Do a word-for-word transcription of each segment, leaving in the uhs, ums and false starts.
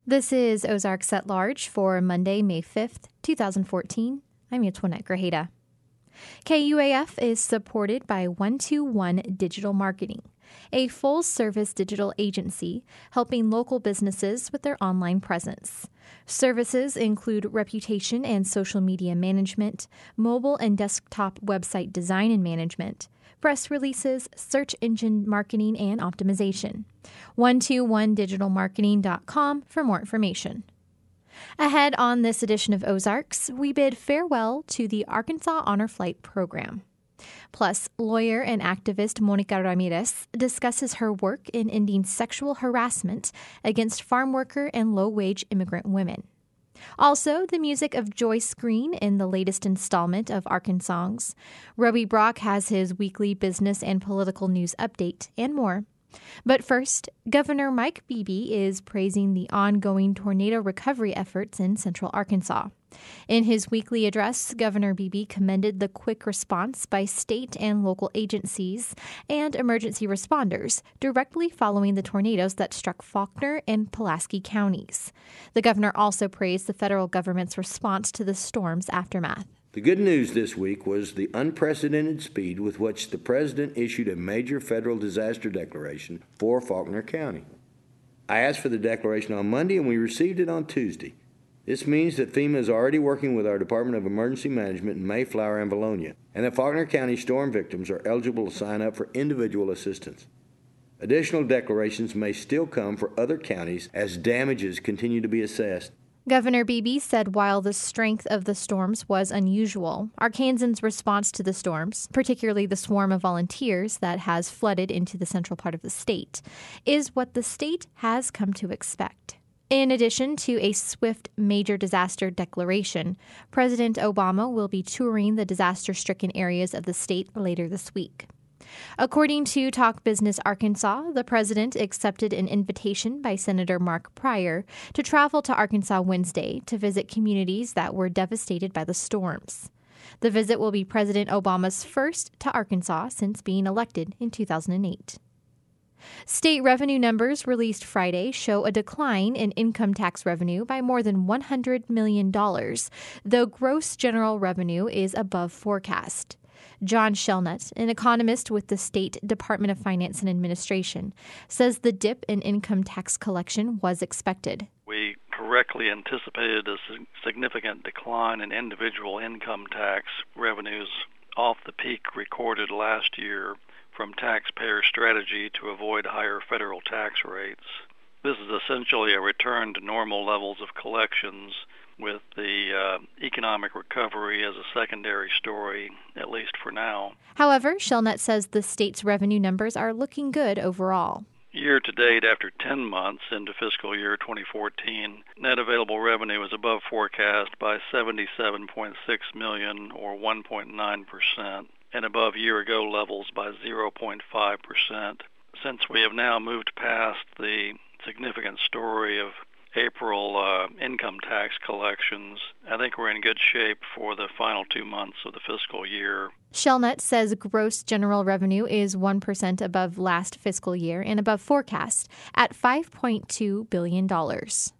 This is Ozarks at Large for Monday, May fifth, twenty fourteen. I'm Antoinette Grajeda. K U A F is supported by one two one Digital Marketing, a full-service digital agency helping local businesses with their online presence. Services include reputation and social media management, mobile and desktop website design and management, press releases, search engine marketing, and optimization. one two one digital marketing dot com for more information. Ahead on this edition of Ozarks, we bid farewell to the Arkansas Honor Flight program. Plus, lawyer and activist Monica Ramirez discusses her work in ending sexual harassment against farm worker and low-wage immigrant women. Also, the music of Joyce Green in the latest installment of Arkansongs. Roby Brock has his weekly business and political news update, and more. But first, Governor Mike Beebe is praising the ongoing tornado recovery efforts in central Arkansas. In his weekly address, Governor Beebe commended the quick response by state and local agencies and emergency responders directly following the tornadoes that struck Faulkner and Pulaski counties. The governor also praised the federal government's response to the storm's aftermath. The good news this week was the unprecedented speed with which the president issued a major federal disaster declaration for Faulkner County. I asked for the declaration on Monday and we received it on Tuesday. This means that FEMA is already working with our Department of Emergency Management in Mayflower and Valonia, and that Faulkner County storm victims are eligible to sign up for individual assistance. Additional declarations may still come for other counties as damages continue to be assessed. Governor Beebe said while the strength of the storms was unusual, Arkansans' response to the storms, particularly the swarm of volunteers that has flooded into the central part of the state, is what the state has come to expect. In addition to a swift major disaster declaration, President Obama will be touring the disaster-stricken areas of the state later this week. According to Talk Business Arkansas, the president accepted an invitation by Senator Mark Pryor to travel to Arkansas Wednesday to visit communities that were devastated by the storms. The visit will be President Obama's first to Arkansas since being elected in two thousand eight. State revenue numbers released Friday show a decline in income tax revenue by more than one hundred million dollars, though gross general revenue is above forecast. John Shelnut, an economist with the State Department of Finance and Administration, says the dip in income tax collection was expected. We correctly anticipated a significant decline in individual income tax revenues off the peak recorded last year from taxpayer strategy to avoid higher federal tax rates. This is essentially a return to normal levels of collections, with the uh, economic recovery as a secondary story, at least for now. However, Shelnut says the state's revenue numbers are looking good overall. Year to date, after ten months into fiscal year twenty fourteen, net available revenue is above forecast by seventy-seven point six million dollars or one point nine percent and above year-ago levels by zero point five percent. Since we have now moved past the significant story of April uh, income tax collections, I think we're in good shape for the final two months of the fiscal year. Shelnut says gross general revenue is one percent above last fiscal year and above forecast at five point two billion dollars.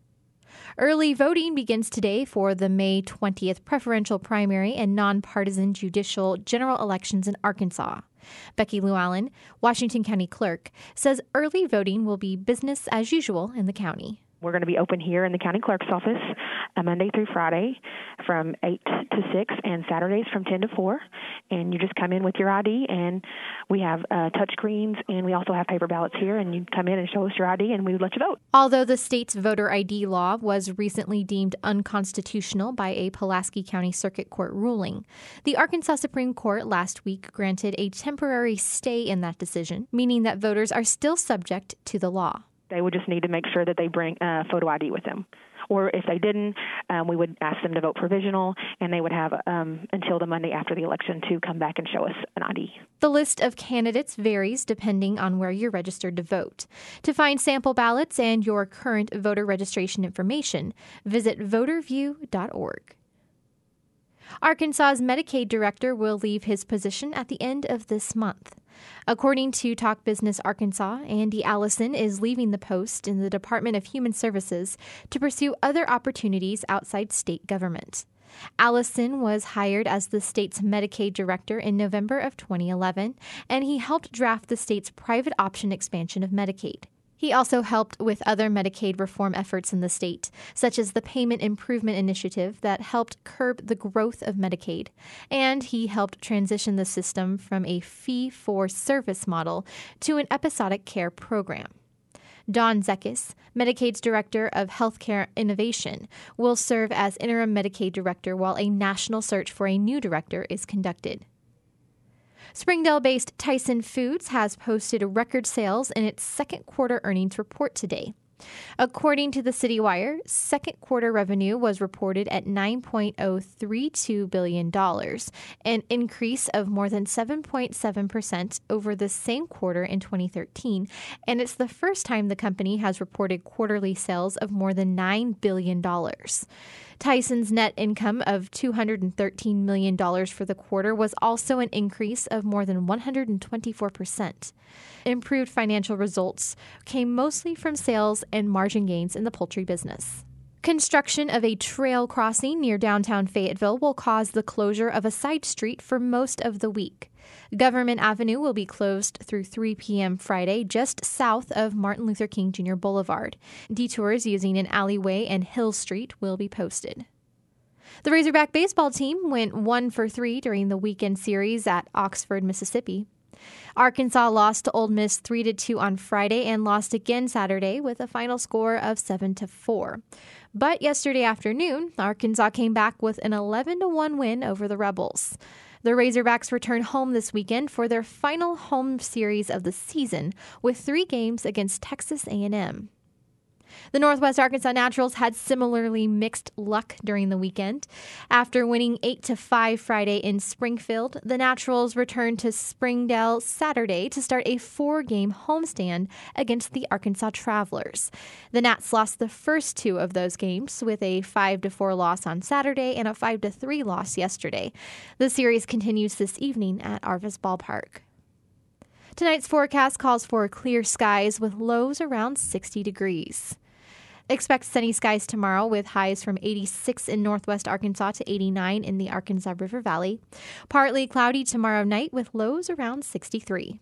Early voting begins today for the May twentieth preferential primary and nonpartisan judicial general elections in Arkansas. Becky Llewellyn, Washington County Clerk, says early voting will be business as usual in the county. We're going to be open here in the county clerk's office uh, Monday through Friday from eight to six and Saturdays from ten to four. And you just come in with your I D, and we have uh, touch screens, and we also have paper ballots here, and you come in and show us your I D, and we would let you vote. Although the state's voter I D law was recently deemed unconstitutional by a Pulaski County Circuit Court ruling, the Arkansas Supreme Court last week granted a temporary stay in that decision, meaning that voters are still subject to the law. They would just need to make sure that they bring a photo I D with them. Or if they didn't, um, we would ask them to vote provisional, and they would have um, until the Monday after the election to come back and show us an I D. The list of candidates varies depending on where you're registered to vote. To find sample ballots and your current voter registration information, visit voter view dot org. Arkansas's Medicaid director will leave his position at the end of this month. According to Talk Business Arkansas, Andy Allison is leaving the post in the Department of Human Services to pursue other opportunities outside state government. Allison was hired as the state's Medicaid director in November of twenty eleven, and he helped draft the state's private option expansion of Medicaid. He also helped with other Medicaid reform efforts in the state, such as the Payment Improvement Initiative that helped curb the growth of Medicaid, and he helped transition the system from a fee-for-service model to an episodic care program. Dawn Zekis, Medicaid's Director of Healthcare Innovation, will serve as interim Medicaid director while a national search for a new director is conducted. Springdale-based Tyson Foods has posted record sales in its second quarter earnings report today. According to the CityWire, second quarter revenue was reported at nine point oh three two billion dollars, an increase of more than seven point seven percent over the same quarter in twenty thirteen, and it's the first time the company has reported quarterly sales of more than nine billion dollars. Tyson's net income of two hundred thirteen million dollars for the quarter was also an increase of more than one hundred twenty-four percent. Improved financial results came mostly from sales and margin gains in the poultry business. Construction of a trail crossing near downtown Fayetteville will cause the closure of a side street for most of the week. Government Avenue will be closed through three p.m. Friday, just south of Martin Luther King Junior Boulevard. Detours using an alleyway and Hill Street will be posted. The Razorback baseball team went one for three during the weekend series at Oxford, Mississippi. Arkansas lost to Ole Miss three to two on Friday and lost again Saturday with a final score of seven to four. But yesterday afternoon, Arkansas came back with an eleven to one win over the Rebels. The Razorbacks return home this weekend for their final home series of the season with three games against Texas A and M. The Northwest Arkansas Naturals had similarly mixed luck during the weekend. After winning eight to five Friday in Springfield, the Naturals returned to Springdale Saturday to start a four-game homestand against the Arkansas Travelers. The Nats lost the first two of those games with a five to four loss on Saturday and a five to three loss yesterday. The series continues this evening at Arvis Ballpark. Tonight's forecast calls for clear skies with lows around sixty degrees. Expect sunny skies tomorrow with highs from eighty-six in northwest Arkansas to eighty-nine in the Arkansas River Valley. Partly cloudy tomorrow night with lows around sixty-three.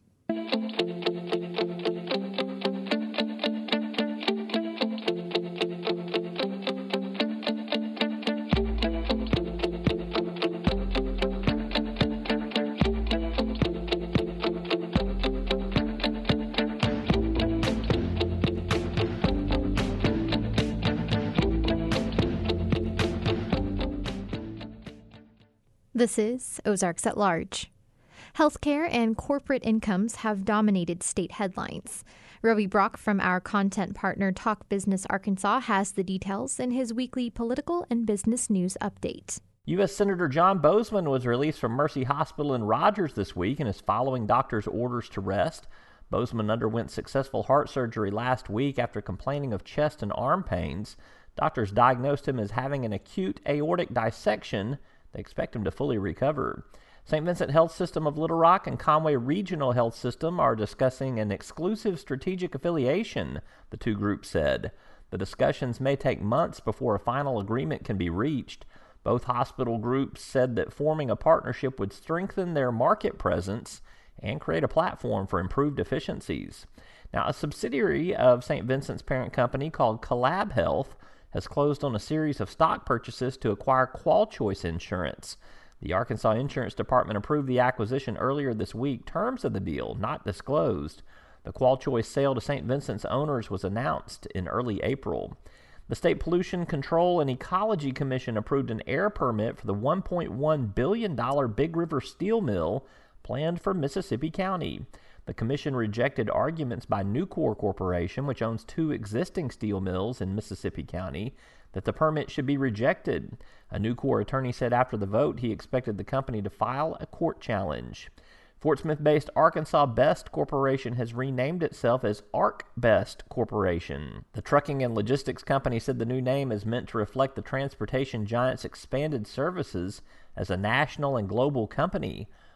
This is Ozarks at Large. Healthcare and corporate incomes have dominated state headlines. Roby Brock from our content partner Talk Business Arkansas has the details in his weekly political and business news update. U S Senator John Bozeman was released from Mercy Hospital in Rogers this week and is following doctors' orders to rest. Bozeman underwent successful heart surgery last week after complaining of chest and arm pains. Doctors diagnosed him as having an acute aortic dissection. They expect him to fully recover. Saint Vincent Health System of Little Rock and Conway Regional Health System are discussing an exclusive strategic affiliation, the two groups said. The discussions may take months before a final agreement can be reached. Both hospital groups said that forming a partnership would strengthen their market presence and create a platform for improved efficiencies. Now, a subsidiary of Saint Vincent's parent company called Collab Health has closed on a series of stock purchases to acquire QualChoice Insurance. The Arkansas Insurance Department approved the acquisition earlier this week. Terms of the deal not disclosed. The QualChoice sale to Saint Vincent's owners was announced in early April. The State Pollution Control and Ecology Commission approved an air permit for the one point one billion dollars Big River Steel Mill planned for Mississippi County. The commission rejected arguments by Nucor Corporation, which owns two existing steel mills in Mississippi County, that the permit should be rejected. A Nucor attorney said after the vote he expected the company to file a court challenge. Fort Smith-based Arkansas Best Corporation has renamed itself as ArcBest Corporation. The trucking and logistics company said the new name is meant to reflect the transportation giant's expanded services as a national and global company.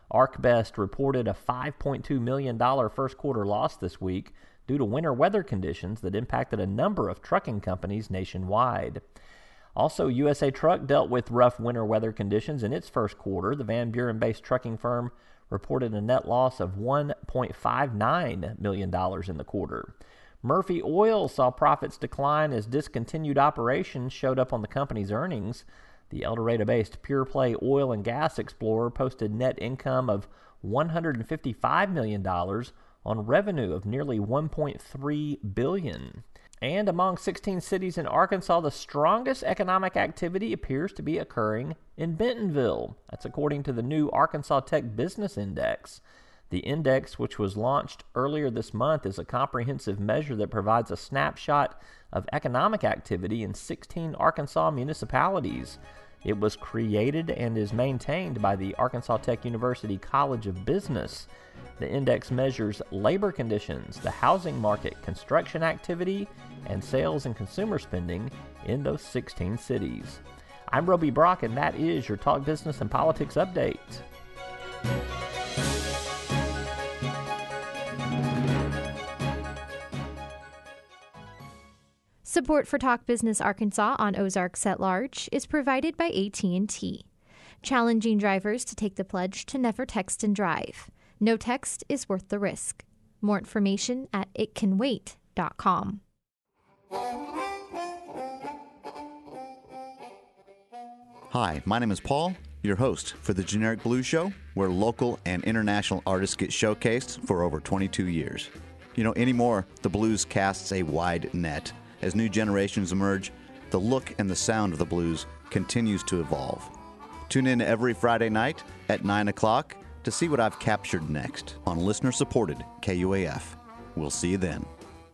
ArcBest reported a five point two million dollars first quarter loss this week due to winter weather conditions that impacted a number of trucking companies nationwide. Also, U S A Truck dealt with rough winter weather conditions in its first quarter. The Van Buren-based trucking firm reported a net loss of one point five nine million dollars in the quarter. Murphy Oil saw profits decline as discontinued operations showed up on the company's earnings. The El Dorado-based pure-play oil and gas explorer posted net income of one hundred fifty-five million dollars on revenue of nearly one point three billion dollars. And among sixteen cities in Arkansas, the strongest economic activity appears to be occurring in Bentonville. That's according to the new Arkansas Tech Business Index. The index, which was launched earlier this month, is a comprehensive measure that provides a snapshot of economic activity in sixteen Arkansas municipalities. It was created and is maintained by the Arkansas Tech University College of Business. The index measures labor conditions, the housing market, construction activity, and sales and consumer spending in those sixteen cities. I'm Roby Brock, and that is your Talk Business and Politics Update. Support for Talk Business Arkansas on Ozarks at Large is provided by A T and T, challenging drivers to take the pledge to never text and drive. No text is worth the risk. More information at it can wait dot com. Hi, my name is Paul, your host for the Generic Blues Show, where local and international artists get showcased for over twenty-two years. You know, anymore, the blues casts a wide net. As new generations emerge, the look and the sound of the blues continues to evolve. Tune in every Friday night at nine o'clock to see what I've captured next on listener-supported K U A F. We'll see you then.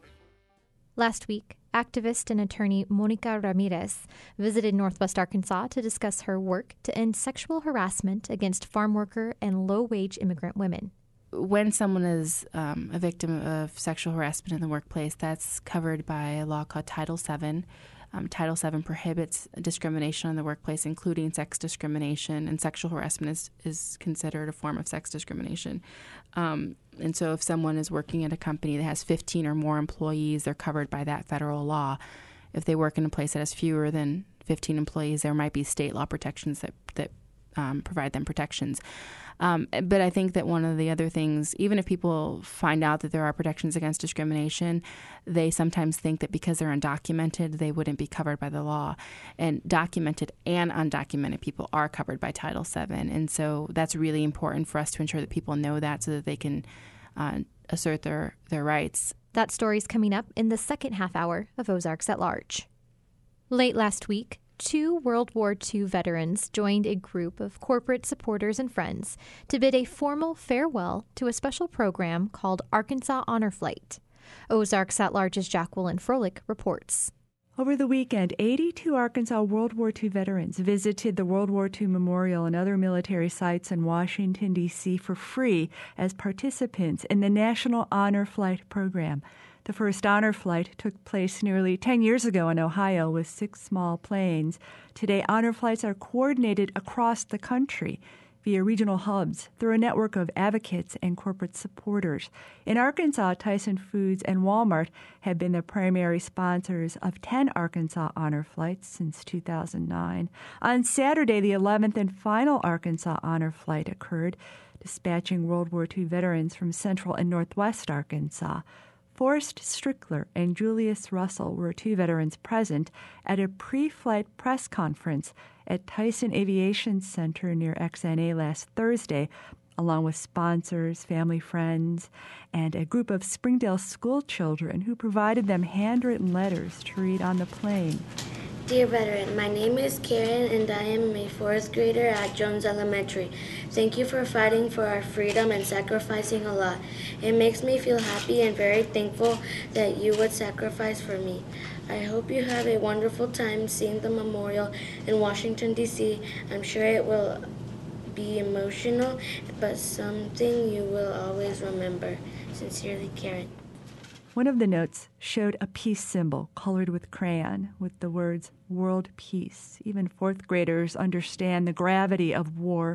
Last week, activist and attorney Monica Ramirez visited Northwest Arkansas to discuss her work to end sexual harassment against farm worker and low-wage immigrant women. When someone is um, a victim of sexual harassment in the workplace, that's covered by a law called Title seven. Um, Title seven prohibits discrimination in the workplace, including sex discrimination, and sexual harassment is, is considered a form of sex discrimination. Um, and so if someone is working at a company that has fifteen or more employees, they're covered by that federal law. If they work in a place that has fewer than fifteen employees, there might be state law protections that, that um, provide them protections. Um, but I think that one of the other things, even if people find out that there are protections against discrimination, they sometimes think that because they're undocumented, they wouldn't be covered by the law. And documented and undocumented people are covered by Title seven. And so that's really important for us to ensure that people know that so that they can uh, assert their, their rights. That story's coming up in the second half hour of Ozarks at Large. Late last week, two World War Two veterans joined a group of corporate supporters and friends to bid a formal farewell to a special program called Arkansas Honor Flight. Ozarks at Large's Jacqueline Froelich reports. Over the weekend, eighty-two Arkansas World War Two veterans visited the World War Two Memorial and other military sites in Washington, D C for free as participants in the National Honor Flight program. The first honor flight took place nearly ten years ago in Ohio with six small planes. Today, honor flights are coordinated across the country via regional hubs through a network of advocates and corporate supporters. In Arkansas, Tyson Foods and Walmart have been the primary sponsors of ten Arkansas honor flights since two thousand nine. On Saturday, the eleventh and final Arkansas honor flight occurred, dispatching World War Two veterans from central and northwest Arkansas. Forrest Strickler and Julius Russell were two veterans present at a pre-flight press conference at Tyson Aviation Center near X N A last Thursday, along with sponsors, family friends, and a group of Springdale school children who provided them handwritten letters to read on the plane. Dear veteran, my name is Karen and I am a fourth grader at Jones Elementary. Thank you for fighting for our freedom and sacrificing a lot. It makes me feel happy and very thankful that you would sacrifice for me. I hope you have a wonderful time seeing the memorial in Washington, D C I'm sure it will be emotional, but something you will always remember. Sincerely, Karen. One of the notes showed a peace symbol colored with crayon with the words, World Peace. Even fourth graders understand the gravity of war.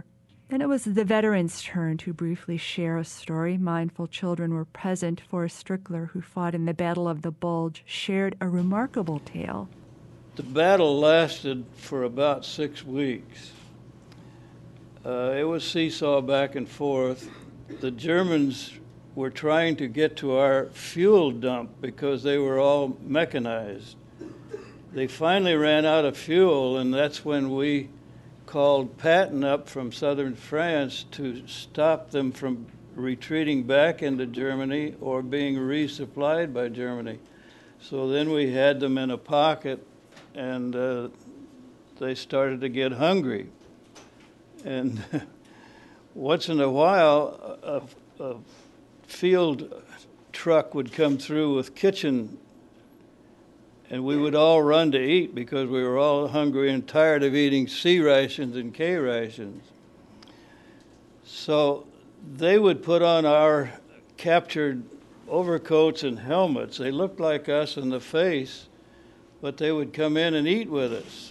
Then it was the veterans' turn to briefly share a story. Mindful children were present. Forrest Strickler, who fought in the Battle of the Bulge, shared a remarkable tale. The battle lasted for about six weeks. Uh, it was seesaw back and forth. The Germans were trying to get to our fuel dump because they were all mechanized. They finally ran out of fuel, and that's when we called Patton up from southern France to stop them from retreating back into Germany or being resupplied by Germany. So then we had them in a pocket, and uh, they started to get hungry. And once in a while, a, a field truck would come through with kitchen, and we would all run to eat because we were all hungry and tired of eating C rations and K rations. So they would put on our captured overcoats and helmets. They looked like us in the face, but they would come in and eat with us.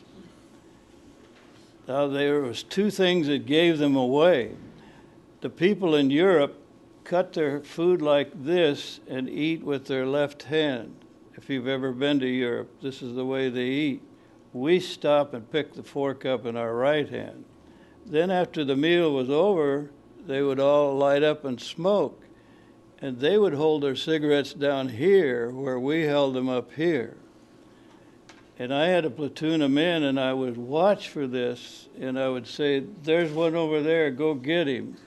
Now, there was two things that gave them away. The people in Europe cut their food like this and eat with their left hand. If you've ever been to Europe, this is the way they eat. We stop and pick the fork up in our right hand. Then after the meal was over, they would all light up and smoke. And they would hold their cigarettes down here where we held them up here. And I had a platoon of men, and I would watch for this, and I would say, there's one over there, go get him.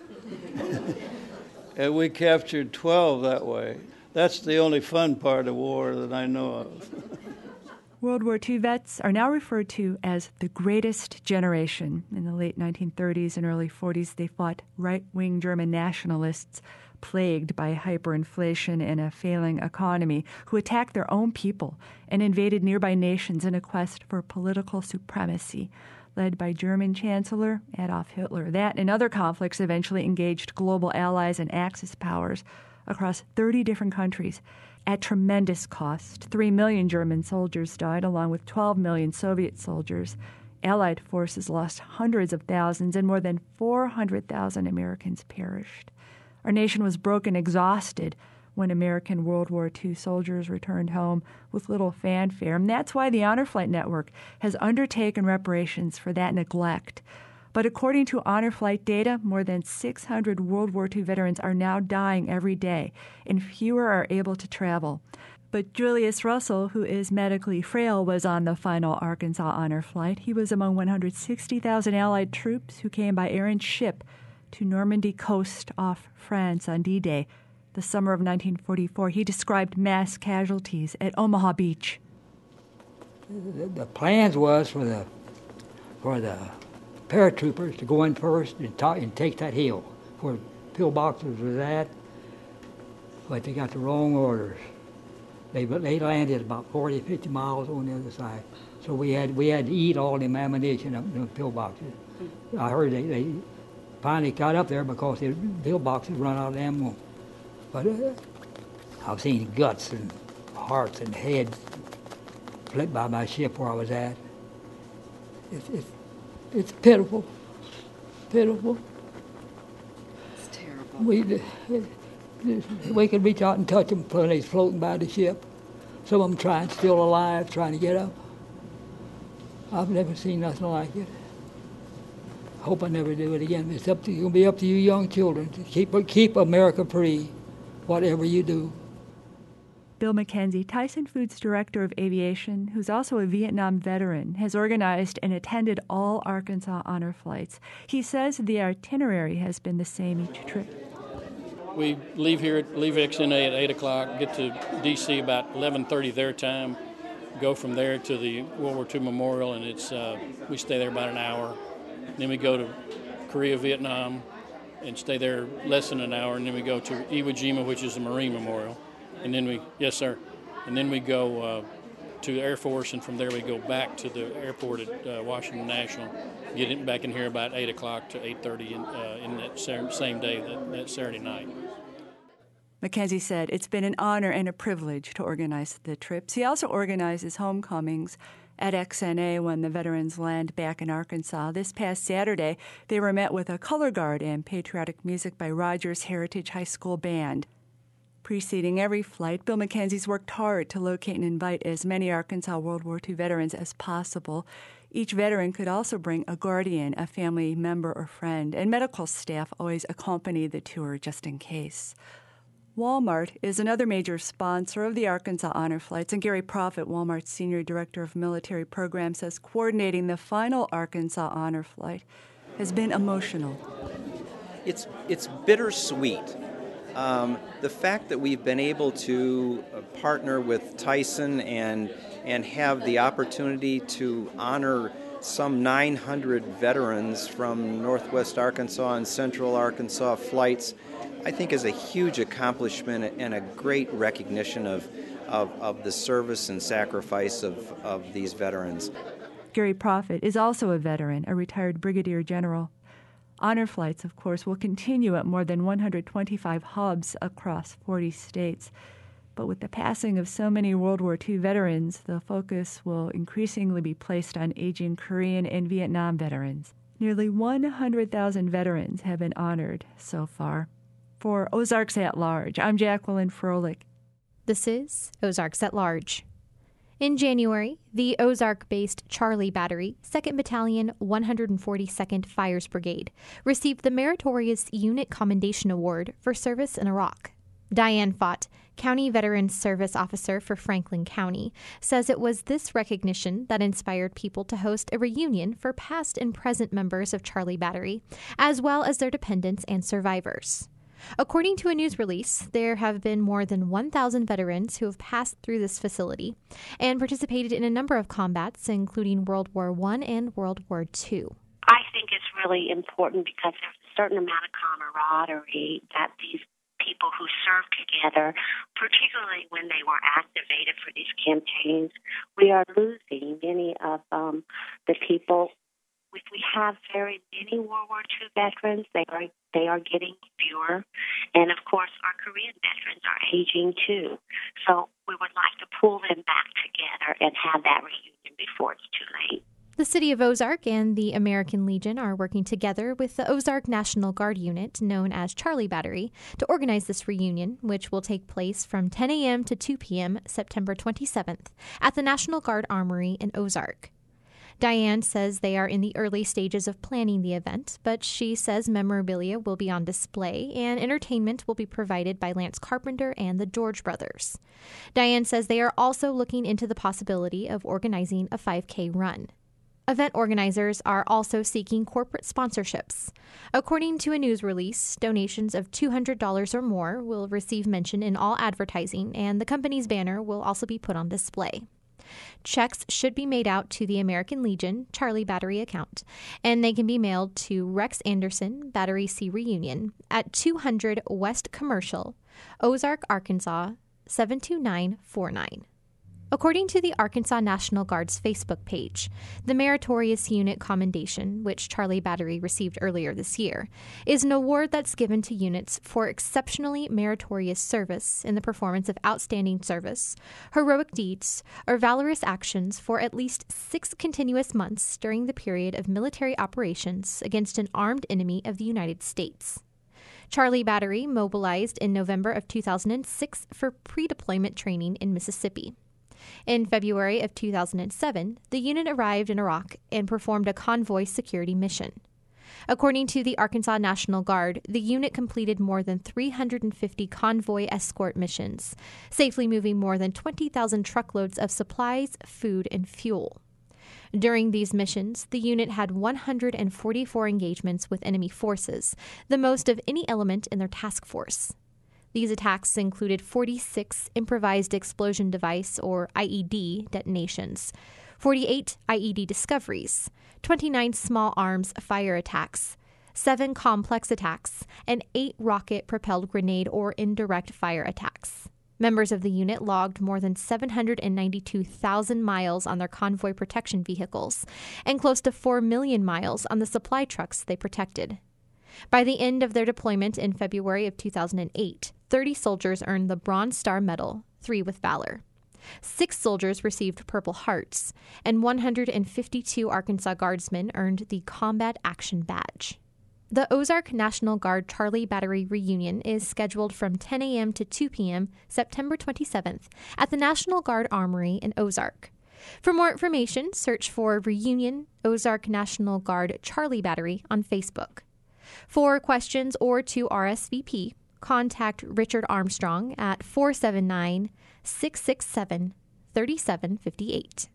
And we captured twelve that way. That's the only fun part of war that I know of. World War Two vets are now referred to as the greatest generation. In the late nineteen thirties and early forties, they fought right-wing German nationalists plagued by hyperinflation and a failing economy, who attacked their own people and invaded nearby nations in a quest for political supremacy, led by German Chancellor Adolf Hitler. That and other conflicts eventually engaged global allies and Axis powers across thirty different countries at tremendous cost. Three million German soldiers died, along with twelve million Soviet soldiers. Allied forces lost hundreds of thousands, and more than four hundred thousand Americans perished. Our nation was broken, exhausted, when American World War Two soldiers returned home with little fanfare. And that's why the Honor Flight Network has undertaken reparations for that neglect. But according to Honor Flight data, more than six hundred World War Two veterans are now dying every day, and fewer are able to travel. But Julius Russell, who is medically frail, was on the final Arkansas Honor Flight. He was among one hundred sixty thousand Allied troops who came by air and ship to Normandy coast off France on D-Day. The summer of nineteen forty-four, he described mass casualties at Omaha Beach. The, the plans was for the for the paratroopers to go in first and, talk, and take that hill where pillboxes was at, but they got the wrong orders. They they landed about forty, fifty miles on the other side, so we had we had to eat all them ammunition up in the pillboxes. I heard they, they finally got up there because the pillboxes run out of ammo. But uh, I've seen guts and hearts and heads flipped by my ship where I was at. It's, it's, it's pitiful, pitiful. It's terrible. We, we could reach out and touch them when they're floating by the ship. Some of them trying, still alive, trying to get up. I've never seen nothing like it. Hope I never do it again. It's up to you. It'll be up to you young children to keep keep America free, whatever you do. Bill McKenzie, Tyson Foods Director of Aviation, who's also a Vietnam veteran, has organized and attended all Arkansas Honor Flights. He says the itinerary has been the same each trip. We leave here, leave X N A at eight o'clock, get to D C about eleven thirty their time, go from there to the World War Two Memorial, and it's uh, we stay there about an hour. Then we go to Korea, Vietnam, and stay there less than an hour, and then we go to Iwo Jima, which is a Marine Memorial. And then we, yes, sir. And then we go uh, to the Air Force, and from there we go back to the airport at uh, Washington National, get it back in here about eight o'clock to eight thirty in, uh, in that same day, that, that Saturday night. McKenzie said it's been an honor and a privilege to organize the trips. He also organizes homecomings at X N A when the veterans land back in Arkansas. This past Saturday, they were met with a color guard and patriotic music by Rogers Heritage High School Band. Preceding every flight, Bill McKenzie's worked hard to locate and invite as many Arkansas World War Two veterans as possible. Each veteran could also bring a guardian, a family member or friend, and medical staff always accompany the tour just in case. Walmart is another major sponsor of the Arkansas Honor Flights, and Gary Proffitt, Walmart's Senior Director of Military Programs, says coordinating the final Arkansas Honor Flight has been emotional. It's, it's bittersweet. Um, the fact that we've been able to partner with Tyson and, and have the opportunity to honor some nine hundred veterans from Northwest Arkansas and Central Arkansas flights, I think is a huge accomplishment and a great recognition of, of, of the service and sacrifice of, of these veterans. Gary Proffitt is also a veteran, a retired brigadier general. Honor flights, of course, will continue at more than one hundred twenty-five hubs across forty states. But with the passing of so many World War Two veterans, the focus will increasingly be placed on aging Korean and Vietnam veterans. Nearly one hundred thousand veterans have been honored so far. For Ozarks at Large, I'm Jacqueline Froelich. This is Ozarks at Large. In January, the Ozark-based Charlie Battery, second Battalion, one hundred forty-second Fires Brigade, received the Meritorious Unit Commendation Award for service in Iraq. Diane Fott, County Veterans Service Officer for Franklin County, says it was this recognition that inspired people to host a reunion for past and present members of Charlie Battery, as well as their dependents and survivors. According to a news release, there have been more than one thousand veterans who have passed through this facility and participated in a number of combats, including World War One and World War Two. I think it's really important because there's a certain amount of camaraderie that these people who served together, particularly when they were activated for these campaigns, we are losing many of um, the people. If we have very many World War Two veterans, they are they are getting fewer. And, of course, our Korean veterans are aging, too. So we would like to pull them back together and have that reunion before it's too late. The City of Ozark and the American Legion are working together with the Ozark National Guard unit, known as Charlie Battery, to organize this reunion, which will take place from ten a.m. to two p.m. September twenty-seventh at the National Guard Armory in Ozark. Diane says they are in the early stages of planning the event, but she says memorabilia will be on display and entertainment will be provided by Lance Carpenter and the George Brothers. Diane says they are also looking into the possibility of organizing a five K run. Event organizers are also seeking corporate sponsorships. According to a news release, donations of two hundred dollars or more will receive mention in all advertising, and the company's banner will also be put on display. Checks should be made out to the American Legion Charlie Battery account, and they can be mailed to Rex Anderson Battery C Reunion at two hundred West Commercial, Ozark, Arkansas, seven two nine four nine. According to the Arkansas National Guard's Facebook page, the Meritorious Unit Commendation, which Charlie Battery received earlier this year, is an award that's given to units for exceptionally meritorious service in the performance of outstanding service, heroic deeds, or valorous actions for at least six continuous months during the period of military operations against an armed enemy of the United States. Charlie Battery mobilized in November of two thousand six for pre-deployment training in Mississippi. In February of two thousand seven, the unit arrived in Iraq and performed a convoy security mission. According to the Arkansas National Guard, the unit completed more than three hundred fifty convoy escort missions, safely moving more than twenty thousand truckloads of supplies, food, and fuel. During these missions, the unit had one hundred forty-four engagements with enemy forces, the most of any element in their task force. These attacks included forty-six improvised explosion device, or I E D, detonations, forty-eight I E D discoveries, twenty-nine small arms fire attacks, seven complex attacks, and eight rocket-propelled grenade or indirect fire attacks. Members of the unit logged more than seven hundred ninety-two thousand miles on their convoy protection vehicles and close to four million miles on the supply trucks they protected. By the end of their deployment in February of two thousand eight, thirty soldiers earned the Bronze Star Medal, three with Valor. Six soldiers received Purple Hearts, and one hundred fifty-two Arkansas Guardsmen earned the Combat Action Badge. The Ozark National Guard Charlie Battery reunion is scheduled from ten a.m. to two p.m. September twenty-seventh at the National Guard Armory in Ozark. For more information, search for Reunion Ozark National Guard Charlie Battery on Facebook. For questions or to R S V P, contact Richard Armstrong at four seven nine, six six seven, three seven five eight.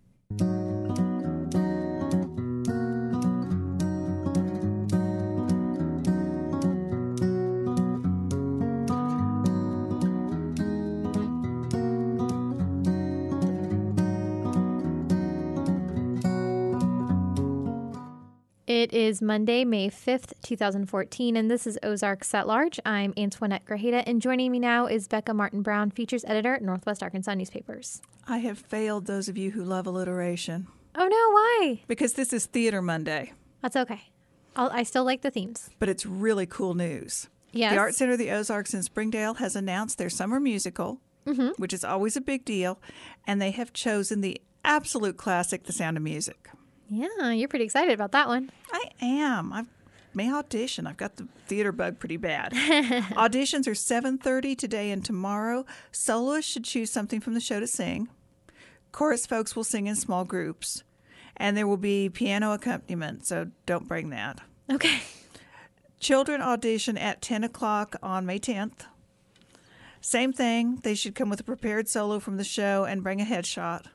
It is Monday, May fifth, twenty fourteen, and this is Ozarks at Large. I'm Antoinette Grajeda, and joining me now is Becca Martin-Brown, features editor at Northwest Arkansas Newspapers. I have failed those of you who love alliteration. Oh, no, why? Because this is Theater Monday. That's okay. I'll, I still like the themes. But it's really cool news. Yes. The Art Center of the Ozarks in Springdale has announced their summer musical, mm-hmm. which is always a big deal, and they have chosen the absolute classic, The Sound of Music. Yeah, you're pretty excited about that one. I am. I may audition. I've got the theater bug pretty bad. Auditions are seven thirty today and tomorrow. Soloists should choose something from the show to sing. Chorus folks will sing in small groups. And there will be piano accompaniment, so don't bring that. Okay. Children audition at ten o'clock on May tenth. Same thing. They should come with a prepared solo from the show and bring a headshot.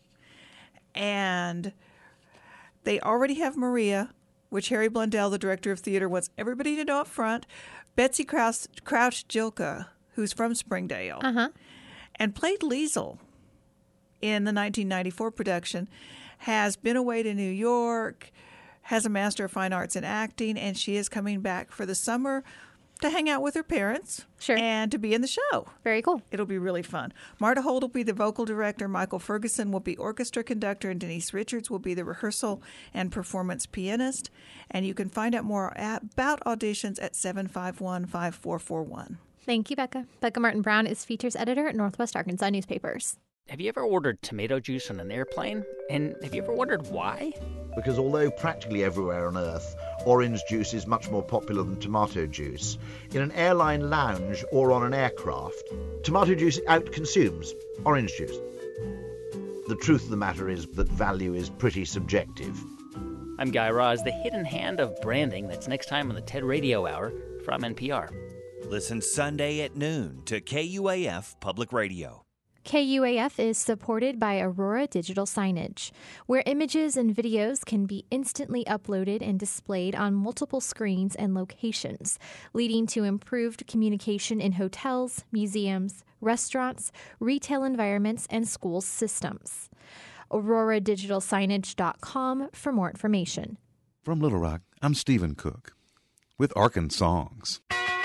And they already have Maria, which Harry Blundell, the director of theater, wants everybody to know up front. Betsy Crouch, Crouch Jilka, who's from Springdale, uh-huh. and played Liesel in the nineteen ninety-four production, has been away to New York, has a Master of Fine Arts in acting, and she is coming back for the summer to hang out with her parents sure. and to be in the show. Very cool. It'll be really fun. Marta Holt will be the vocal director, Michael Ferguson will be orchestra conductor, and Denise Richards will be the rehearsal and performance pianist. And you can find out more at, about auditions at seven five one, five four four one. Thank you, Becca. Becca Martin-Brown is features editor at Northwest Arkansas Newspapers. Have you ever ordered tomato juice on an airplane? And have you ever wondered why? Because although practically everywhere on Earth, orange juice is much more popular than tomato juice, in an airline lounge or on an aircraft, tomato juice outconsumes orange juice. The truth of the matter is that value is pretty subjective. I'm Guy Raz, the hidden hand of branding that's next time on the TED Radio Hour from N P R. Listen Sunday at noon to K U A F Public Radio. K U A F is supported by Aurora Digital Signage, where images and videos can be instantly uploaded and displayed on multiple screens and locations, leading to improved communication in hotels, museums, restaurants, retail environments, and school systems. aurora digital signage dot com for more information. From Little Rock, I'm Stephen Cook with Arkansongs.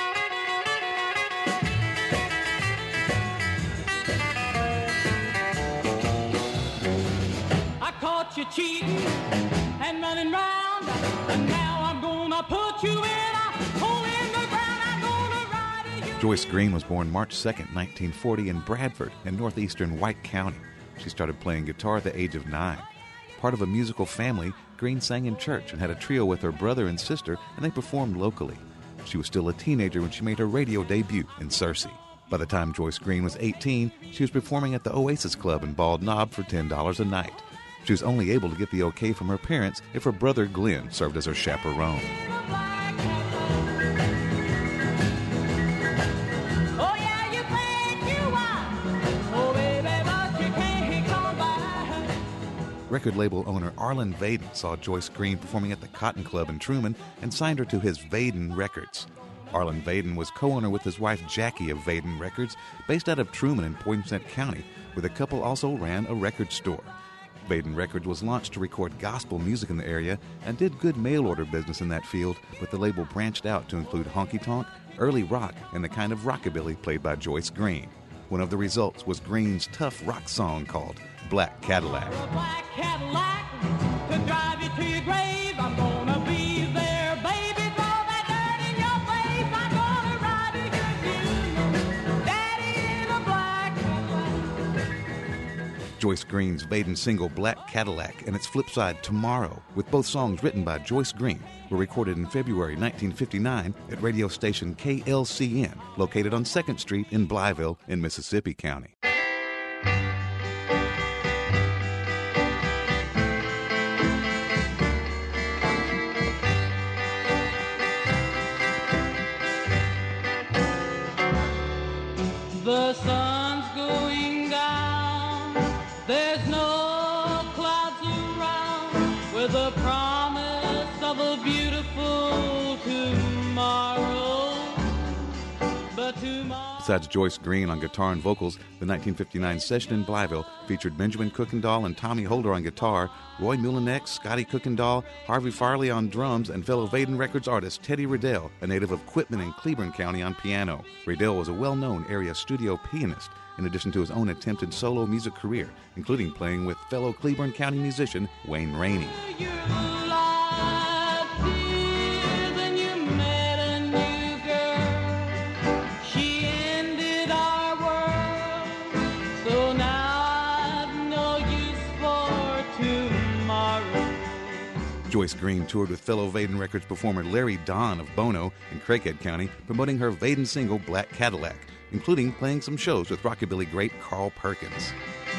You cheating and running round, and now I'm gonna put you in a hole in the ground. I'm gonna ride you. Joyce Green was born March second, nineteen forty in Bradford in northeastern White County. She started playing guitar at the age of nine. Part of a musical family, Green sang in church and had a trio with her brother and sister, and they performed locally. She was still a teenager when she made her radio debut in Searcy. By the time Joyce Green was eighteen, she was performing at the Oasis Club in Bald Knob for ten dollars a night. She was only able to get the okay from her parents if her brother Glenn served as her chaperone. Record label owner Arlen Vaden saw Joyce Green performing at the Cotton Club in Truman and signed her to his Vaden Records. Arlen Vaden was co-owner with his wife Jackie of Vaden Records, based out of Truman in Poinsett County, where the couple also ran a record store. Vaden Records was launched to record gospel music in the area and did good mail-order business in that field, but the label branched out to include honky-tonk, early rock, and the kind of rockabilly played by Joyce Green. One of the results was Green's tough rock song called Black Cadillac. Black Cadillac to drive you to your grave. I'm gonna be there, baby, throw that dirt in your face. I'm gonna ride you to you, Daddy in a black Cadillac. Joyce Green's Vaden single Black Cadillac and its flip side Tomorrow, with both songs written by Joyce Green, were recorded in February nineteen fifty-nine at radio station K L C N, located on second Street in Blytheville in Mississippi County. The sun's going down, there's no clouds around, with a promise of a beautiful tomorrow. But tomorrow... Besides Joyce Green on guitar and vocals, the nineteen fifty-nine session in Blytheville featured Benjamin Kuykendall and Tommy Holder on guitar, Roy Muhleneck, Scotty Kuykendall, Harvey Farley on drums, and fellow Vaden Records artist Teddy Riddell, a native of Quitman in Cleburne County, on piano. Riddell was a well-known area studio pianist, in addition to his own attempted solo music career, including playing with fellow Cleburne County musician Wayne Rainey. Joyce Green toured with fellow Vaden Records performer Larry Don of Bono in Craighead County, promoting her Vaden single Black Cadillac, including playing some shows with rockabilly great Carl Perkins.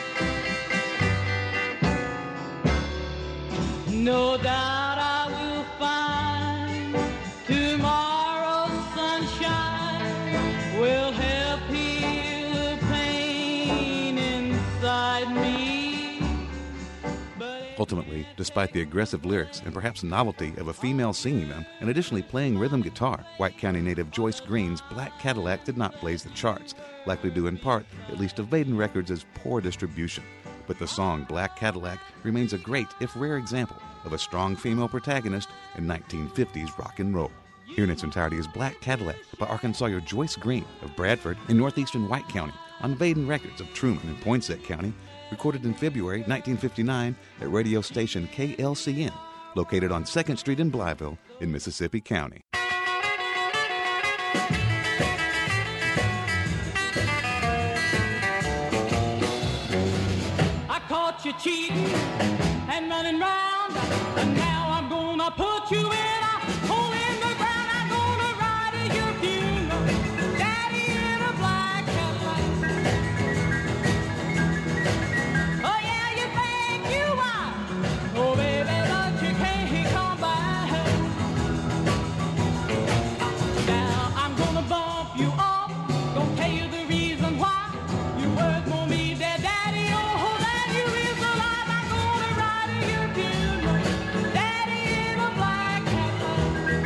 No doubt I will find tomorrow's sunshine will help heal the pain inside me. Ultimately, despite the aggressive lyrics and perhaps novelty of a female singing them, and additionally playing rhythm guitar, White County native Joyce Green's Black Cadillac did not blaze the charts, likely due in part, at least to Vaden Records' poor distribution. But the song Black Cadillac remains a great, if rare, example of a strong female protagonist in nineteen fifties rock and roll. Here in its entirety is Black Cadillac by Arkansawyer Joyce Green of Bradford in northeastern White County on Vaden Records of Truman in Poinsett County, recorded in February nineteen fifty-nine at radio station K L C N, located on second Street in Blytheville in Mississippi County. I caught you cheating and running round, and now I'm gonna put you in a hole in the ground. I'm gonna ride at your funeral, Daddy in a black Cadillac. Oh yeah, you think you are, oh baby, but you can't come back. Now I'm gonna bump you off, gonna tell you the reason why. You worth more me than Daddy, oh that you is alive. I'm gonna ride at your funeral, Daddy in a black Cadillac.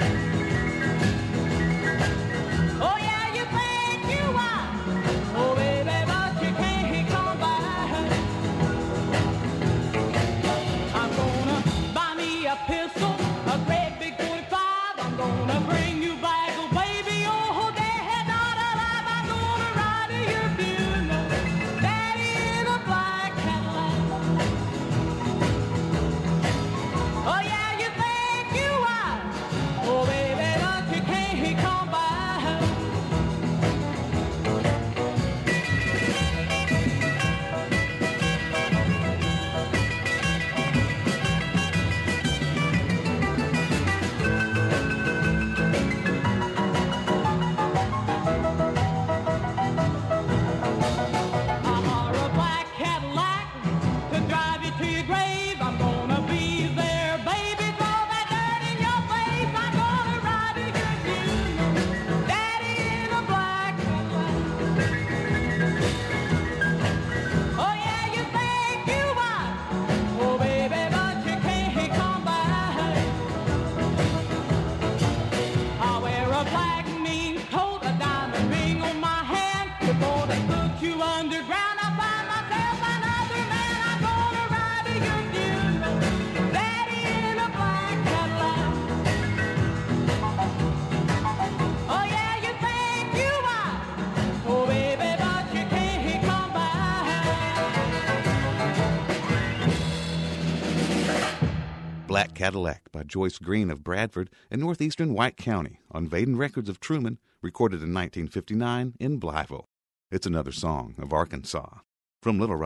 Oh yeah, you think you are, oh baby, but you can't come back. I'm gonna buy me a pistol, a great big forty-five. I'm gonna bring you back, oh baby, oh Dad, not alive. I'm gonna ride to your funeral, Daddy in a black Cadillac. Oh yeah, you think you are, oh baby, but you can't come back. A black Cadillac to drive you to your grave. I'm gonna be there, baby. Throw that dirt in your face. I'm gonna ride to your funeral, Daddy in a black Cadillac. Oh yeah, you think you are, oh baby, but you can't come back. I wear a black mean coat, a diamond ring on my hand. Before they put you underground, I find myself another man. I'm gonna ride to your funeral, Daddy in a black Cadillac. Oh yeah, you think you are, oh baby, but you can't come back. Black Cadillac by Joyce Green of Bradford in northeastern White County on Vaden Records of Truman, recorded in nineteen fifty-nine in Blytheville. It's another song of Arkansas. From Little Rock,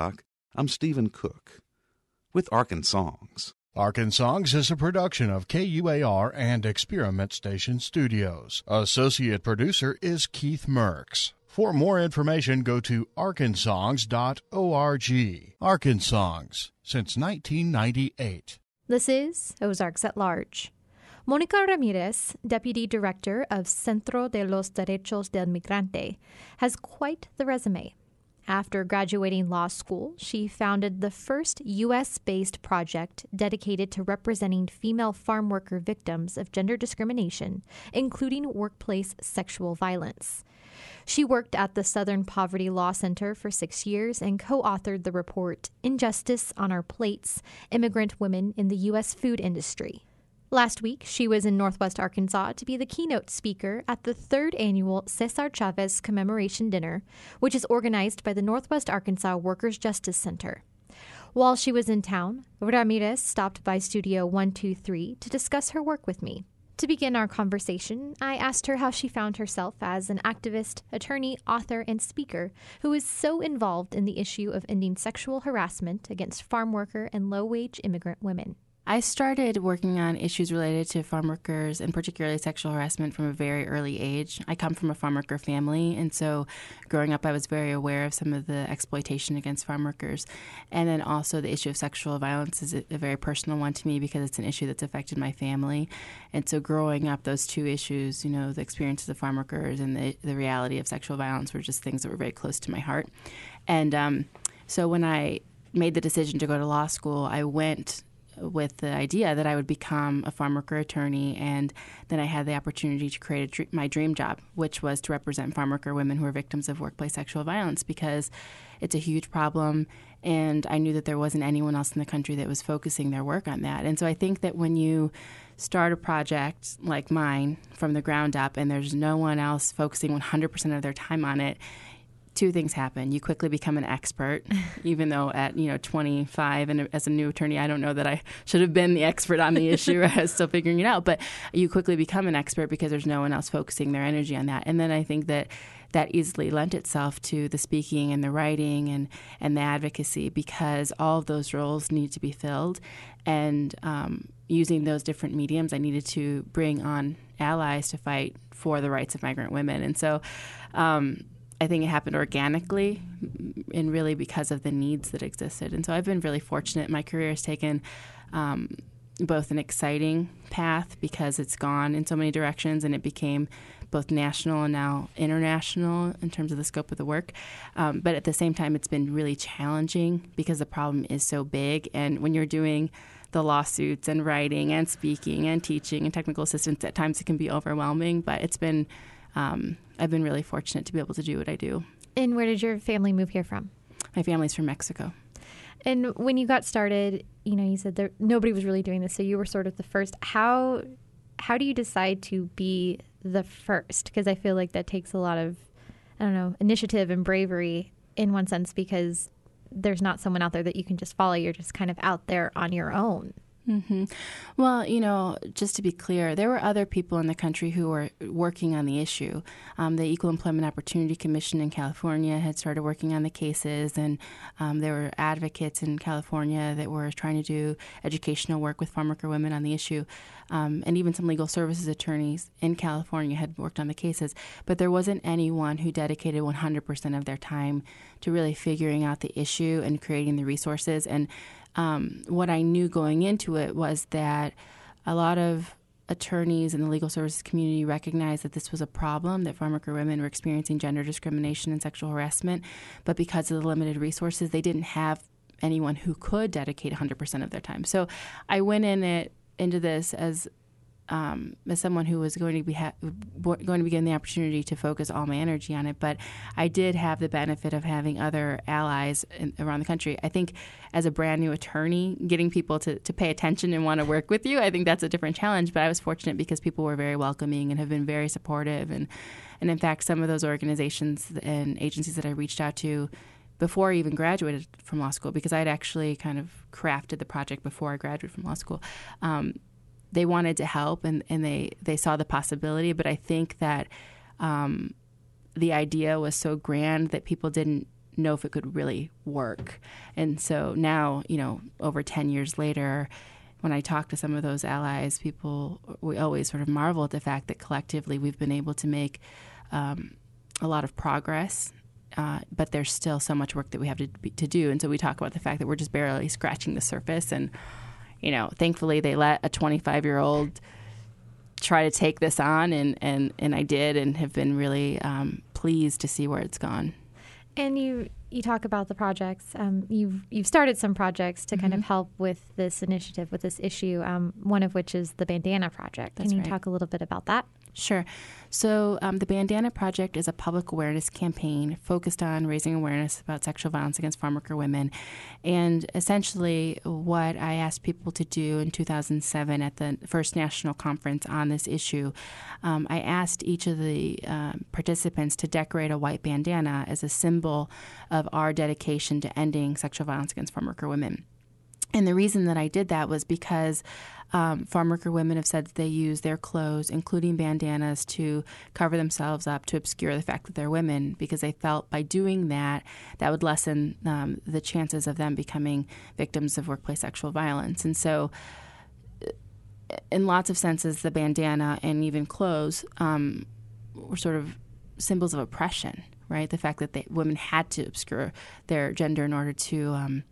I'm Stephen Cook with Arkan Songs. Arkan Songs is a production of K U A R and Experiment Station Studios. Associate producer is Keith Merks. For more information, go to arkan songs dot org. Arkan Songs, since nineteen ninety-eight. This is Ozarks at Large. Mónica Ramirez, Deputy Director of Centro de los Derechos del Migrante, has quite the resume. After graduating law school, she founded the first U S-based project dedicated to representing female farm worker victims of gender discrimination, including workplace sexual violence. She worked at the Southern Poverty Law Center for six years and co-authored the report, Injustice on Our Plates, Immigrant Women in the U S Food Industry. Last week, she was in Northwest Arkansas to be the keynote speaker at the third annual Cesar Chavez Commemoration Dinner, which is organized by the Northwest Arkansas Workers' Justice Center. While she was in town, Ramirez stopped by Studio one two three to discuss her work with me. To begin our conversation, I asked her how she found herself as an activist, attorney, author, and speaker who is so involved in the issue of ending sexual harassment against farm worker and low-wage immigrant women. I started working on issues related to farm workers and particularly sexual harassment from a very early age. I come from a farm worker family, and so growing up I was very aware of some of the exploitation against farm workers. And then also the issue of sexual violence is a, a very personal one to me because it's an issue that's affected my family. And so growing up, those two issues, you know, the experiences of farm workers and the, the reality of sexual violence were just things that were very close to my heart. And um, so when I made the decision to go to law school, I went with the idea that I would become a farm worker attorney, and then I had the opportunity to create a dr- my dream job, which was to represent farm worker women who are victims of workplace sexual violence, because it's a huge problem, and I knew that there wasn't anyone else in the country that was focusing their work on that. And so I think that when you start a project like mine from the ground up and there's no one else focusing one hundred percent of their time on it, two things happen. You quickly become an expert, even though at, you know, twenty-five and as a new attorney, I don't know that I should have been the expert on the issue. I was still figuring it out. But you quickly become an expert because there's no one else focusing their energy on that. And then I think that that easily lent itself to the speaking and the writing and, and the advocacy, because all of those roles need to be filled. And um, using those different mediums, I needed to bring on allies to fight for the rights of migrant women. And so um, I think it happened organically and really because of the needs that existed. And so I've been really fortunate. My career has taken um, both an exciting path because it's gone in so many directions, and it became both national and now international in terms of the scope of the work. Um, but at the same time, it's been really challenging because the problem is so big. And when you're doing the lawsuits and writing and speaking and teaching and technical assistance, at times it can be overwhelming. But it's been Um, I've been really fortunate to be able to do what I do. And where did your family move here from? My family's from Mexico. And when you got started, you know, you said there nobody was really doing this, so you were sort of the first. How how do you decide to be the first? Because I feel like that takes a lot of, I don't know, initiative and bravery in one sense, because there's not someone out there that you can just follow. You're just kind of out there on your own. Mm-hmm. Well, you know, just to be clear, there were other people in the country who were working on the issue. Um, the Equal Employment Opportunity Commission in California had started working on the cases, and um, there were advocates in California that were trying to do educational work with farm worker women on the issue. Um, and even some legal services attorneys in California had worked on the cases. But there wasn't anyone who dedicated one hundred percent of their time to really figuring out the issue and creating the resources. And Um, what I knew going into it was that a lot of attorneys in the legal services community recognized that this was a problem, that farm worker women were experiencing gender discrimination and sexual harassment, but because of the limited resources, they didn't have anyone who could dedicate one hundred percent of their time. So I went in it into this as Um, as someone who was going to be ha- going to be given the opportunity to focus all my energy on it. But I did have the benefit of having other allies in, around the country. I think as a brand new attorney, getting people to, to pay attention and want to work with you, I think that's a different challenge. But I was fortunate because people were very welcoming and have been very supportive. And, and in fact, some of those organizations and agencies that I reached out to before I even graduated from law school, because I had actually kind of crafted the project before I graduated from law school, um, they wanted to help, and, and they, they saw the possibility. But I think that um, the idea was so grand that people didn't know if it could really work. And so now, you know, over ten years later, when I talk to some of those allies, people, we always sort of marvel at the fact that collectively we've been able to make um, a lot of progress, uh, but there's still so much work that we have to, to do. And so we talk about the fact that we're just barely scratching the surface. And, you know, thankfully they let a twenty-five-year-old try to take this on, and, and, and I did, and have been really um, pleased to see where it's gone. And you you talk about the projects. Um, you've you've started some projects to mm-hmm. kind of help with this initiative, with this issue. Um, one of which is the Bandana Project. That's Can you right. talk a little bit about that? Sure. So um, the Bandana Project is a public awareness campaign focused on raising awareness about sexual violence against farm worker women. And essentially what I asked people to do in two thousand seven at the first national conference on this issue, um, I asked each of the um, participants to decorate a white bandana as a symbol of our dedication to ending sexual violence against farm worker women. And the reason that I did that was because um, farm worker women have said that they use their clothes, including bandanas, to cover themselves up, to obscure the fact that they're women, because they felt by doing that, that would lessen um, the chances of them becoming victims of workplace sexual violence. And so in lots of senses, the bandana and even clothes um, were sort of symbols of oppression, right? The fact that they, women had to obscure their gender in order to um,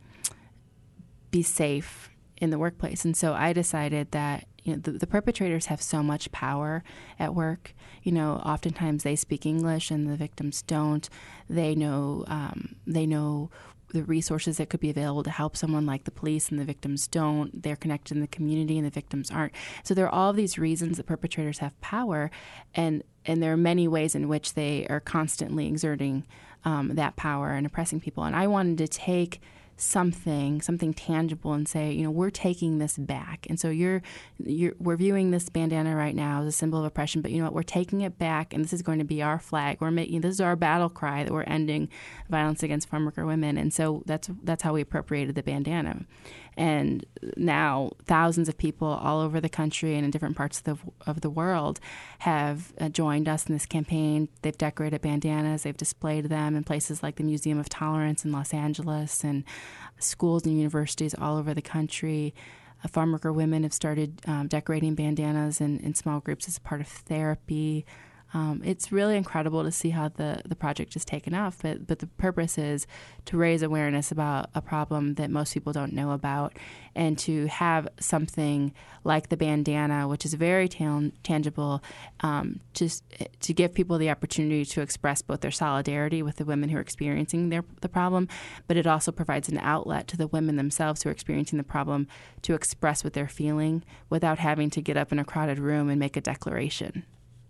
be safe in the workplace. And so I decided that, you know, the, the perpetrators have so much power at work. You know, oftentimes they speak English and the victims don't. They know um, they know the resources that could be available to help someone, like the police, and the victims don't. They're connected in the community and the victims aren't. So there are all of these reasons that perpetrators have power, and and there are many ways in which they are constantly exerting um, that power and oppressing people. And I wanted to take something, something tangible, and say, you know, we're taking this back. And so you're, you're, we're viewing this bandana right now as a symbol of oppression, but you know what, we're taking it back, and this is going to be our flag. We're making, this is our battle cry that we're ending violence against farm worker women. And so that's, that's how we appropriated the bandana. And now thousands of people all over the country and in different parts of the, of the world have uh, joined us in this campaign. They've decorated bandanas. They've displayed them in places like the Museum of Tolerance in Los Angeles, and schools and universities all over the country. Uh, farm worker women have started um, decorating bandanas in, in small groups as a part of therapy. Um, it's really incredible to see how the, the project is taken off, but, but the purpose is to raise awareness about a problem that most people don't know about, and to have something like the bandana, which is very tan- tangible, um, just to give people the opportunity to express both their solidarity with the women who are experiencing their, the problem, but it also provides an outlet to the women themselves who are experiencing the problem to express what they're feeling without having to get up in a crowded room and make a declaration.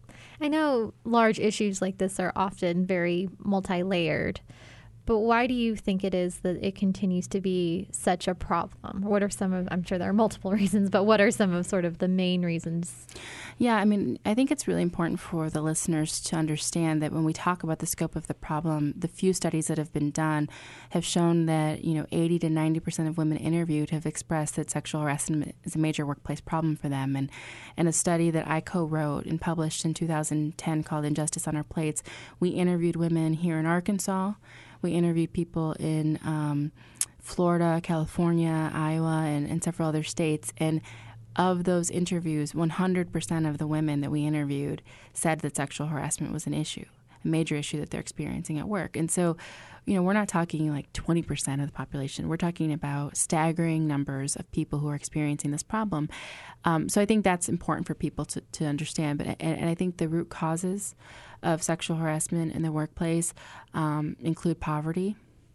I know large issues like this are often very multi-layered, but why do you think it is that it continues to be such a problem? What are some of, I'm sure there are multiple reasons, but what are some of sort of the main reasons? Yeah, I mean, I think it's really important for the listeners to understand that when we talk about the scope of the problem, the few studies that have been done have shown that, you know, eighty to ninety percent of women interviewed have expressed that sexual harassment is a major workplace problem for them. And, and a study that I co-wrote and published in two thousand ten called Injustice on Our Plates, we interviewed women here in Arkansas. We interviewed people in um, Florida, California, Iowa, and, and several other states. And of those interviews, one hundred percent of the women that we interviewed said that sexual harassment was an issue, a major issue that they're experiencing at work. And so, you know, we're not talking like twenty percent of the population. We're talking about staggering numbers of people who are experiencing this problem. Um, so I think that's important for people to, to understand. But and, and I think the root causes of sexual harassment in the workplace um, include poverty.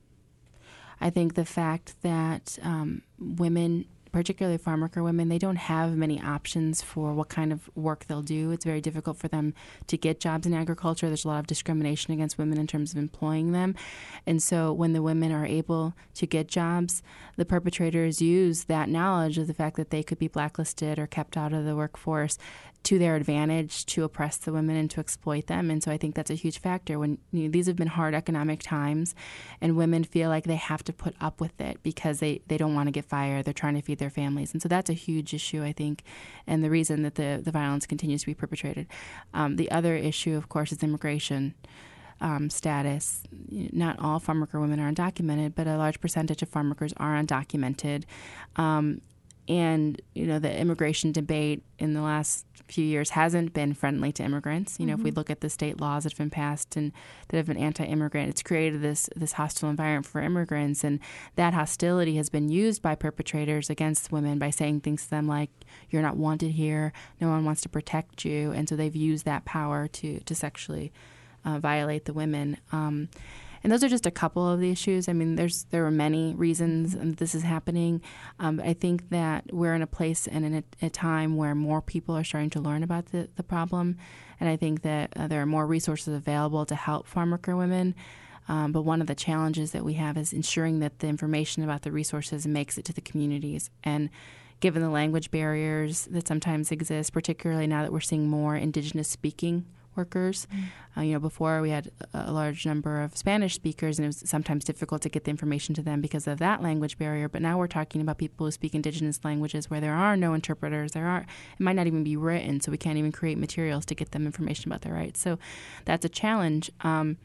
I think the fact that um, women, particularly farm worker women, they don't have many options for what kind of work they'll do. It's very difficult for them to get jobs in agriculture. There's a lot of discrimination against women in terms of employing them. And so when the women are able to get jobs, the perpetrators use that knowledge of the fact that they could be blacklisted or kept out of the workforce to their advantage to oppress the women and to exploit them. And so I think that's a huge factor. When you know, these have been hard economic times, and women feel like they have to put up with it because they, they don't want to get fired. They're trying to feed their families. And so that's a huge issue, I think, and the reason that the, the violence continues to be perpetrated. Um, the other issue, of course, is immigration. um, status. Not all farm worker women are undocumented, but a large percentage of farm workers are undocumented. Um, and, you know, the immigration debate in the last few years hasn't been friendly to immigrants. You know, mm-hmm. if we look at the state laws that have been passed and that have been anti-immigrant, it's created this this hostile environment for immigrants. And that hostility has been used by perpetrators against women by saying things to them like, you're not wanted here, no one wants to protect you. And so they've used that power to, to sexually uh, violate the women. Um, And those are just a couple of the issues. I mean, there's there are many reasons this is happening. Um, I think that we're in a place and in a, a time where more people are starting to learn about the, the problem. And I think that uh, there are more resources available to help farm worker women. Um, but one of the challenges that we have is ensuring that the information about the resources makes it to the communities. And given the language barriers that sometimes exist, particularly now that we're seeing more Indigenous speaking workers. Mm. Uh, you know, before we had a large number of Spanish speakers, and it was sometimes difficult to get the information to them because of that language barrier. But now we're talking about people who speak Indigenous languages where there are no interpreters. There are it might not even be written, so we can't even create materials to get them information about their rights. So that's a challenge. Um,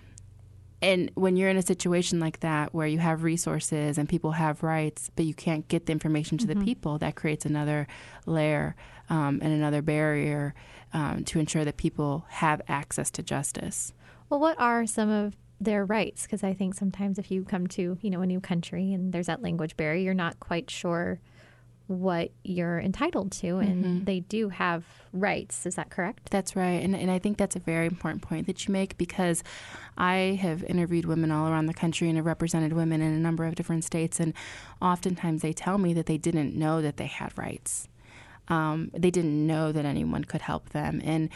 and when you're in a situation like that where you have resources and people have rights, but you can't get the information to mm-hmm. the people, that creates another layer um, and another barrier um, to ensure that people have access to justice. Well, what are some of their rights? Because I think sometimes if you come to, you know, a new country and there's that language barrier, you're not quite sure what you're entitled to, and mm-hmm. they do have rights. Is that correct? That's right. And, and I think that's a very important point that you make, because I have interviewed women all around the country and have represented women in a number of different states, and oftentimes they tell me that they didn't know that they had rights. Um, they didn't know that anyone could help them. And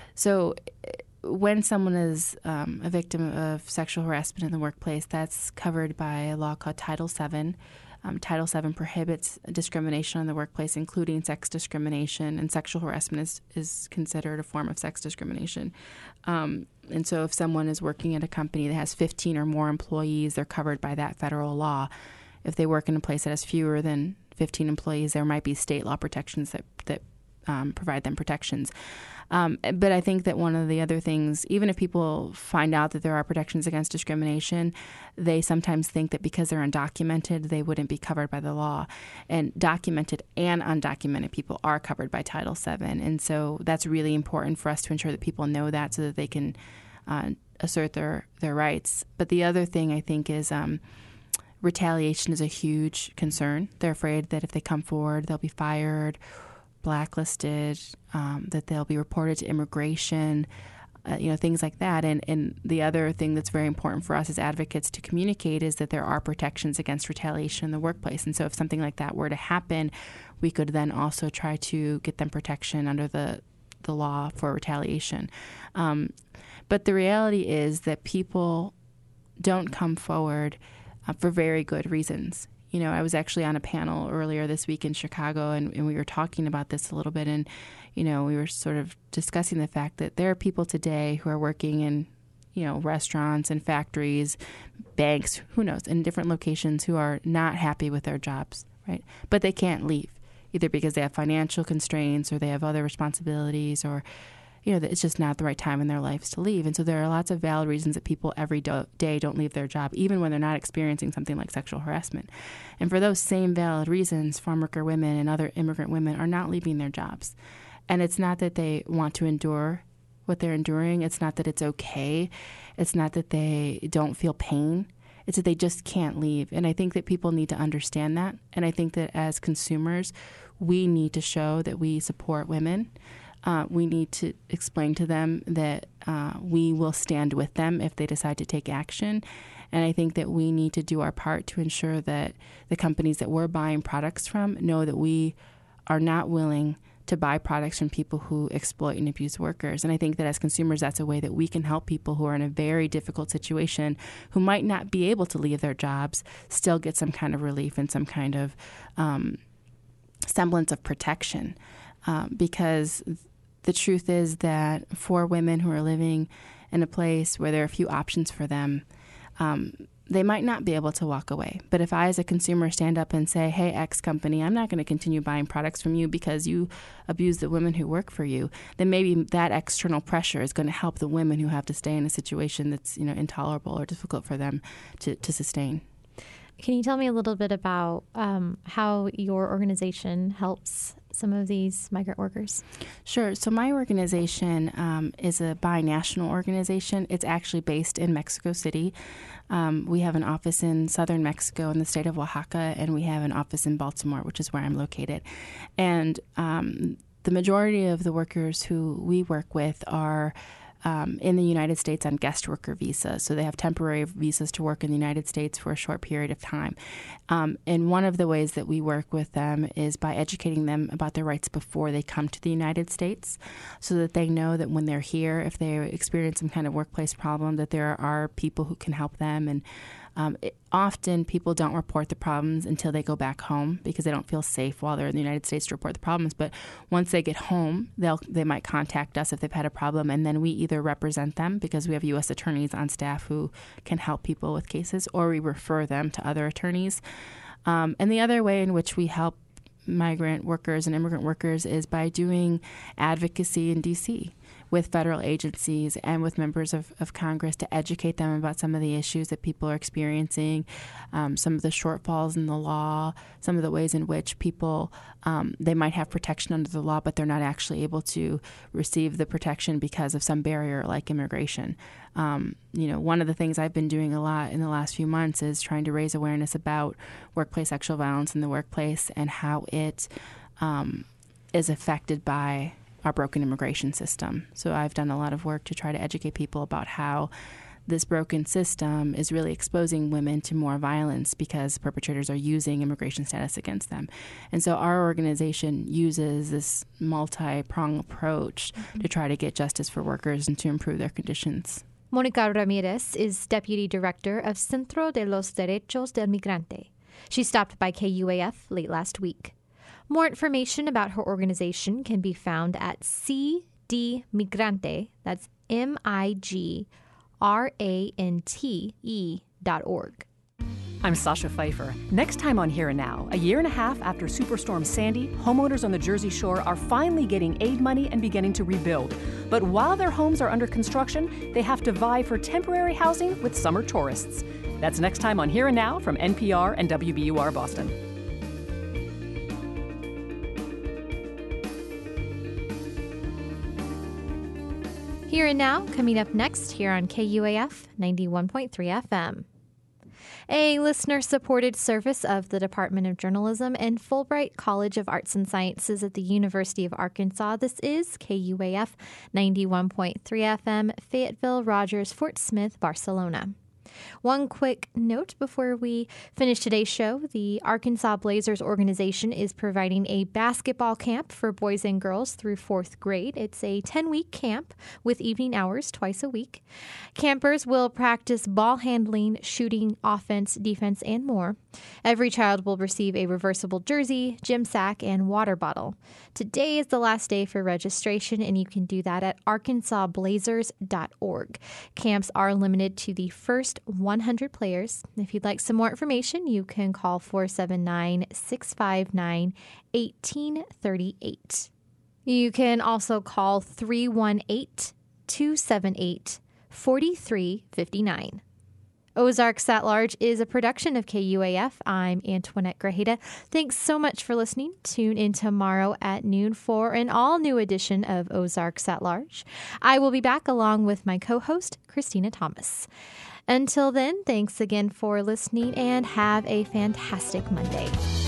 so when someone is um, a victim of sexual harassment in the workplace, that's covered by a law called Title seven. Um, Title seven prohibits discrimination in the workplace, including sex discrimination, and sexual harassment is, is considered a form of sex discrimination. Um, and so if someone is working at a company that has fifteen or more employees, they're covered by that federal law. If they work in a place that has fewer than fifteen employees, there might be state law protections that, that um, provide them protections. Um, but I think that one of the other things, even if people find out that there are protections against discrimination, they sometimes think that because they're undocumented, they wouldn't be covered by the law. And documented and undocumented people are covered by Title seven. And so that's really important for us to ensure that people know that so that they can uh, assert their, their rights. But the other thing I think is um, retaliation is a huge concern. They're afraid that if they come forward, they'll be fired, blacklisted, um, that they'll be reported to immigration, uh, you know, things like that. And, and the other thing that's very important for us as advocates to communicate is that there are protections against retaliation in the workplace. And so if something like that were to happen, we could then also try to get them protection under the, the law for retaliation. Um, but the reality is that people don't come forward uh, for very good reasons. You know, I was actually on a panel earlier this week in Chicago, and, and we were talking about this a little bit. And, you know, we were sort of discussing the fact that there are people today who are working in, you know, restaurants and factories, banks, who knows, in different locations who are not happy with their jobs, right? But they can't leave, either because they have financial constraints or they have other responsibilities, or, you know, it's just not the right time in their lives to leave. And so there are lots of valid reasons that people every do- day don't leave their job, even when they're not experiencing something like sexual harassment. And for those same valid reasons, farm worker women and other immigrant women are not leaving their jobs. And it's not that they want to endure what they're enduring. It's not that it's okay. It's not that they don't feel pain. It's that they just can't leave. And I think that people need to understand that. And I think that as consumers, we need to show that we support women. Uh, we need to explain to them that uh, we will stand with them if they decide to take action. And I think that we need to do our part to ensure that the companies that we're buying products from know that we are not willing to buy products from people who exploit and abuse workers. And I think that as consumers, that's a way that we can help people who are in a very difficult situation, who might not be able to leave their jobs, still get some kind of relief and some kind of um, semblance of protection. Um, because the truth is that for women who are living in a place where there are few options for them, um, they might not be able to walk away. But if I, as a consumer, stand up and say, hey, X company, I'm not going to continue buying products from you because you abuse the women who work for you, then maybe that external pressure is going to help the women who have to stay in a situation that's, you know, intolerable or difficult for them to, to sustain. Can you tell me a little bit about um, how your organization helps some of these migrant workers? Sure. So my organization um, is a binational organization. It's actually based in Mexico City. Um, we have an office in southern Mexico in the state of Oaxaca, and we have an office in Baltimore, which is where I'm located. And um, the majority of the workers who we work with are Um, in the United States on guest worker visas. So they have temporary visas to work in the United States for a short period of time. Um, and one of the ways that we work with them is by educating them about their rights before they come to the United States, so that they know that when they're here, if they experience some kind of workplace problem, that there are people who can help them. And Um, it, often people don't report the problems until they go back home because they don't feel safe while they're in the United States to report the problems. But once they get home, they'll they might contact us if they've had a problem, and then we either represent them because we have U S attorneys on staff who can help people with cases, or we refer them to other attorneys. Um, and the other way in which we help migrant workers and immigrant workers is by doing advocacy in D C with federal agencies and with members of, of Congress to educate them about some of the issues that people are experiencing, um, some of the shortfalls in the law, some of the ways in which people, um, they might have protection under the law, but they're not actually able to receive the protection because of some barrier like immigration. Um, you know, one of the things I've been doing a lot in the last few months is trying to raise awareness about workplace sexual violence in the workplace and how it um, is affected by our broken immigration system. So I've done a lot of work to try to educate people about how this broken system is really exposing women to more violence because perpetrators are using immigration status against them. And so our organization uses this multi-pronged approach mm-hmm. to try to get justice for workers and to improve their conditions. Monica Ramirez is Deputy Director of Centro de los Derechos del Migrante. She stopped by K U A F late last week. More information about her organization can be found at C D Migrante, that's M I G R A N T E dot org. I'm Sasha Pfeiffer. Next time on Here and Now, a year and a half after Superstorm Sandy, homeowners on the Jersey Shore are finally getting aid money and beginning to rebuild. But while their homes are under construction, they have to vie for temporary housing with summer tourists. That's next time on Here and Now from N P R and W B U R Boston. Here and Now, coming up next here on K U A F ninety-one point three F M. A listener-supported service of the Department of Journalism and Fulbright College of Arts and Sciences at the University of Arkansas. This is K U A F ninety-one point three F M, Fayetteville, Rogers, Fort Smith, Barcelona. One quick note before we finish today's show. The Arkansas Blazers organization is providing a basketball camp for boys and girls through fourth grade. It's a ten-week camp with evening hours twice a week. Campers will practice ball handling, shooting, offense, defense, and more. Every child will receive a reversible jersey, gym sack, and water bottle. Today is the last day for registration, and you can do that at arkansas blazers dot org. Camps are limited to the first one hundred players. If you'd like some more information, you can call four seven nine, six five nine, one eight three eight. You can also call three one eight, two seven eight, four three five nine. Ozarks at Large is a production of K U A F. I'm Antoinette Grajeda. Thanks so much for listening. Tune in tomorrow at noon for an all-new edition of Ozarks at Large. I will be back along with my co-host, Christina Thomas. Until then, thanks again for listening and have a fantastic Monday.